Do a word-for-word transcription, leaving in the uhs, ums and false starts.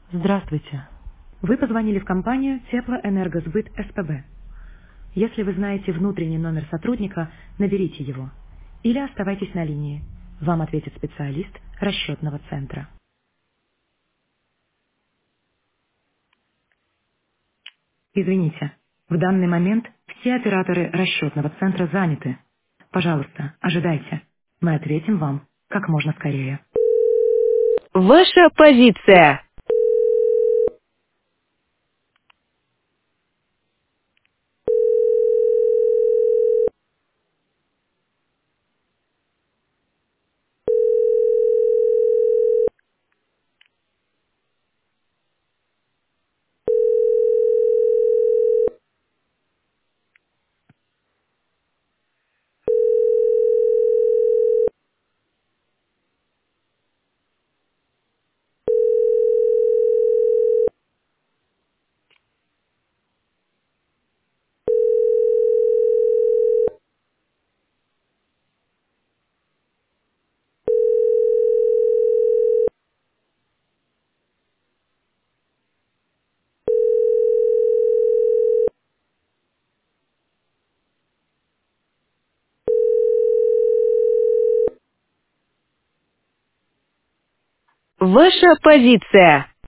Здравствуйте. Вы позвонили в компанию Теплоэнергосбыт СПБ. Если вы знаете внутренний номер сотрудника, наберите его. Или оставайтесь на линии. Вам ответит специалист расчетного центра. Извините, в данный момент все операторы расчетного центра заняты. Пожалуйста, ожидайте. Мы ответим вам как можно скорее. Ваша позиция. Ваша позиция.